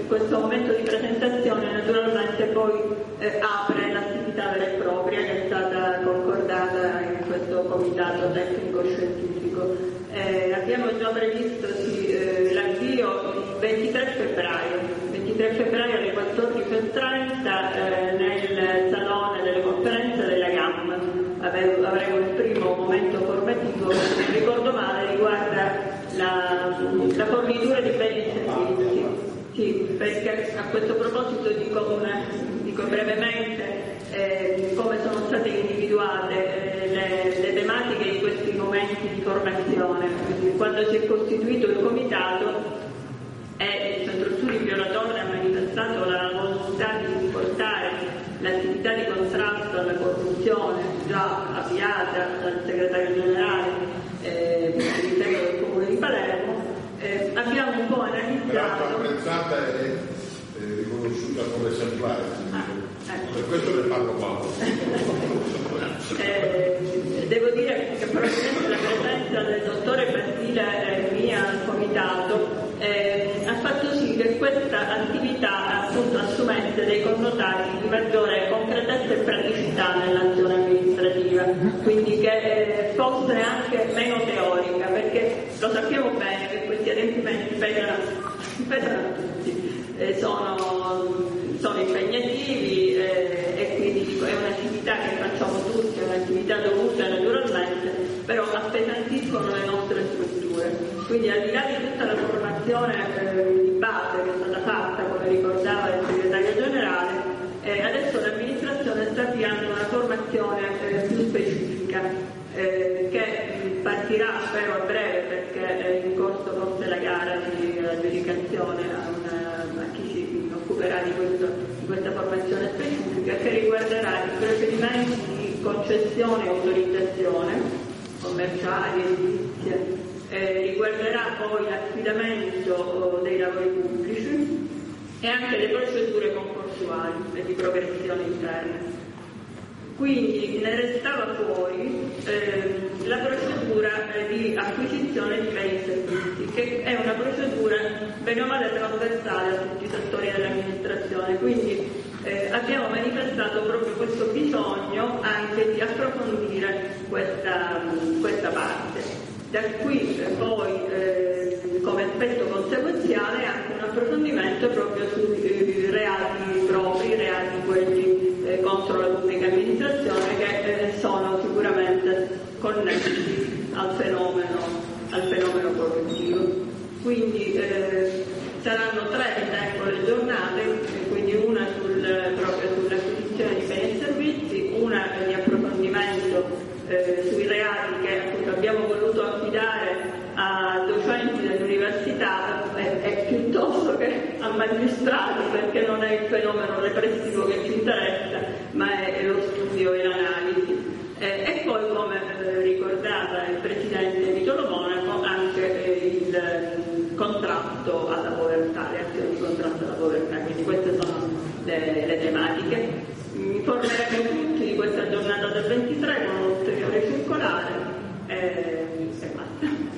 questo momento di presentazione naturalmente poi apre l'attività vera e propria che è stata concordata in questo comitato tecnico-scientifico. Abbiamo già previsto l'avvio il 23 febbraio alle 14:30 nel salone delle conferenze della GAM. Avremo il primo momento formativo, se non ricordo male, riguarda la fornitura di beni e servizi. Sì, perché a questo proposito dico brevemente come sono state individuate le tematiche di questi momenti di formazione. Quindi, quando si è costituito il comitato e il Centro Studi Pio La Torre ha manifestato la volontà di portare l'attività di contrasto alla corruzione già avviata dal segretario generale all'interno del Comune di Palermo, abbiamo un po' analizzato. Apprezzata e riconosciuta come esemplare, per questo ne parlo poco. Devo dire che probabilmente la presenza del dottore Basile mia al comitato ha fatto sì che questa attività appunto assumesse dei connotati di maggiore concretezza e praticità nell'azione amministrativa, quindi che fosse anche meno teorica, perché lo sappiamo bene che questi adempimenti pesano a tutti, sono impegnativi e quindi è un'attività che facciamo tutti, è un'attività dovuta naturalmente, però appesantiscono le nostre strutture. Quindi al di là di tutta la formazione di base che è stata fatta, come ricordava il segretario generale, adesso l'amministrazione sta avviando una formazione più specifica che partirà spero a breve, perché è in corso forse la gara di aggiudicazione a chi si occuperà di questa formazione specifica, che riguarderà i procedimenti di concessione e autorizzazione commerciali, edilizie, riguarderà poi l'affidamento dei lavori pubblici e anche le procedure concorsuali e di progressione interna. Quindi ne restava fuori la procedura di acquisizione di beni e servizi, che è una procedura bene o male trasversale a tutti i settori dell'amministrazione, quindi abbiamo manifestato proprio questo bisogno anche di approfondire questa parte. Da qui poi come aspetto conseguenziale anche un approfondimento proprio sui reati propri, reati quelli contro la pubblica amministrazione, che sono sicuramente connessi al fenomeno corruttivo. Quindi saranno 3 le giornate, quindi una proprio sull'acquisizione di beni e servizi, una di approfondimento sui reati che appunto abbiamo voluto affidare a docenti dell'università e piuttosto che a magistrati, perché non è il fenomeno repressivo che ci interessa,